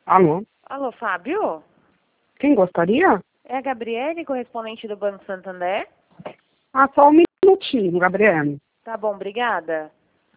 Alô? Alô, Fábio? Quem gostaria? É a Gabriele, correspondente do Banco Santander? Ah, só um minutinho, Gabriela. Tá bom, obrigada.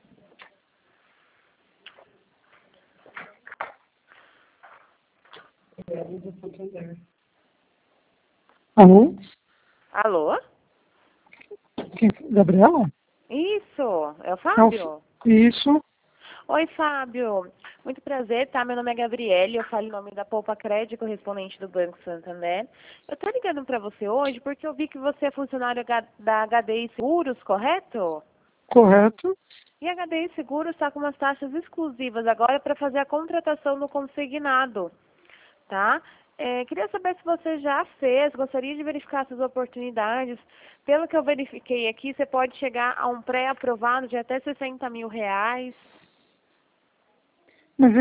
Alô? Alô? Gabriela? Isso, é o Fábio? Isso. Oi, Fábio. Muito prazer, tá? Meu nome é Gabriele, eu falo em nome da Poupa Crédito, correspondente do Banco Santander. Eu tô ligando pra você hoje porque eu vi que você é funcionário da HDI Seguros, correto? Correto. E a HDI Seguros está com umas taxas exclusivas agora para fazer a contratação no consignado, tá? Queria saber se você já fez, gostaria de verificar essas oportunidades. Pelo que eu verifiquei aqui, você pode chegar a um pré-aprovado de até R$60 mil. Mas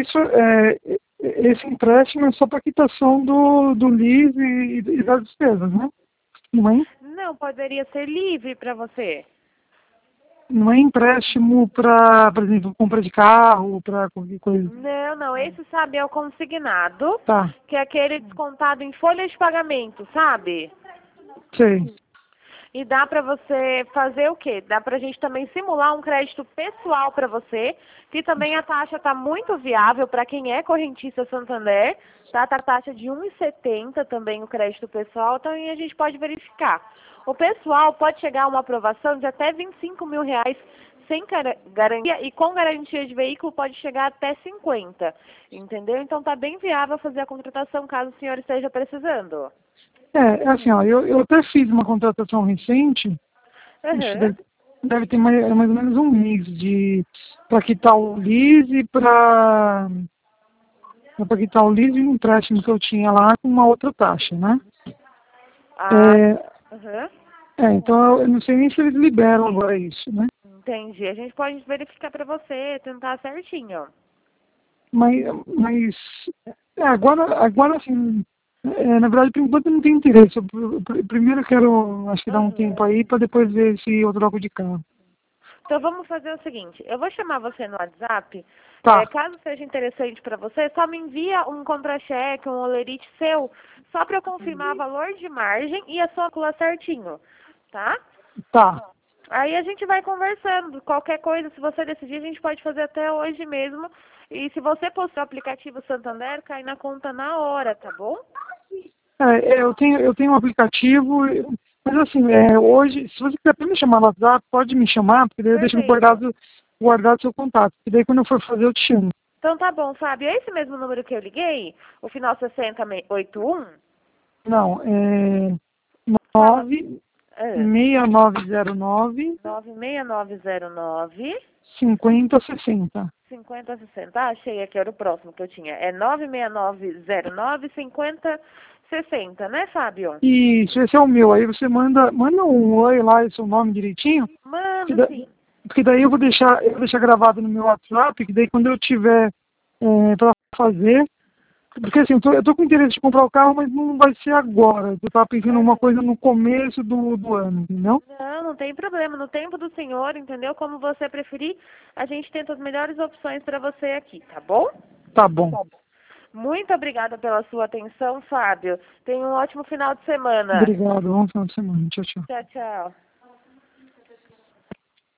esse empréstimo é só para quitação do LIS e das despesas, né? Não é, Não, poderia ser livre para você. não é empréstimo para, por exemplo, compra de carro, para qualquer coisa. Não, esse, sabe, é o consignado, Tá, que é aquele descontado em folha de pagamento, sabe? sei. E dá para você fazer o quê? Dá para a gente também simular um crédito pessoal para você, que também a taxa está muito viável para quem é correntista Santander, tá? Tá a taxa de 1,70 também o crédito pessoal, então aí a gente pode verificar. O pessoal pode chegar a uma aprovação de até R$25 mil sem garantia, e com garantia de veículo pode chegar até 50, entendeu? Então tá bem viável fazer a contratação caso o senhor esteja precisando. É assim, ó, eu até fiz uma contratação recente, acho que Uhum. deve ter mais ou menos um mês para quitar o LIS e para quitar o LIS e um empréstimo que eu tinha lá com uma outra taxa, né? Ah, É, uhum. então eu não sei nem se eles liberam agora isso, né? Entendi. A gente pode verificar para você, tentar certinho. Mas agora assim, na verdade, por enquanto eu não tenho interesse. Primeiro eu quero, acho que dar um tempo Uhum. aí para depois ver se eu troco de carro. Então vamos fazer o seguinte, eu vou chamar você no WhatsApp, Tá, caso seja interessante para você, só me envia um contra-cheque, um olerite seu, só para eu confirmar valor de margem e a sua cula certinho, tá? tá. Aí a gente vai conversando, qualquer coisa, se você decidir, a gente pode fazer até hoje mesmo. E se você postar o aplicativo Santander, cai na conta na hora, tá bom? Eu tenho um aplicativo, mas assim, hoje, se você quiser até me chamar no WhatsApp, pode me chamar, porque daí eu deixo Perfeito. guardado seu contato. E daí quando eu for fazer, eu te chamo. Então tá bom, Fábio. É esse mesmo número que eu liguei? O final 6081? Não, Fala. 96909 96909 5060. 5060. Ah, achei aqui, era o próximo que eu tinha. É 96909 5060, né, Fábio? Isso, esse é o meu. Aí você manda um oi lá e seu nome direitinho, que Mando da- sim. porque daí eu vou deixar gravado no meu WhatsApp, que daí quando eu tiver para fazer. Porque assim, eu tô com interesse de comprar o carro, mas não vai ser agora. Eu tava pensando em uma coisa no começo do ano, entendeu? Não tem problema. No tempo do senhor, entendeu? Como você preferir, a gente tenta as melhores opções para você aqui, tá bom? Tá bom. Muito obrigada pela sua atenção, Fábio. Tenha um ótimo final de semana. Obrigado. Bom final de semana. Tchau, tchau. Tchau, tchau.